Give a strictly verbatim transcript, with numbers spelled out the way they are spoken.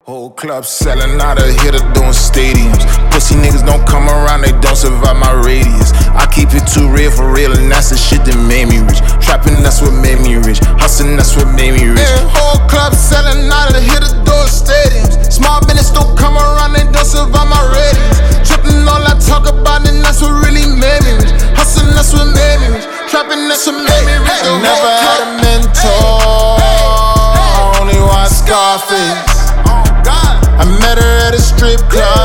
Whole club selling out, a hitter doing stadiums. Pussy niggas don't come around, they don't survive my radius. I keep it too real for real, and that's the shit that made me rich. Trapping, that's what made me rich. Hustling, that's what made me rich. Yeah, whole club selling out, a hitter doing stadiums. Small business don't come around, they don't survive my radius. Tripping, all I talk about, and that's what really made me rich. Hustling, that's what made me rich. Trapping, that's what made me rich. I never had a mentor, only watch Scarface. I met her at a strip club.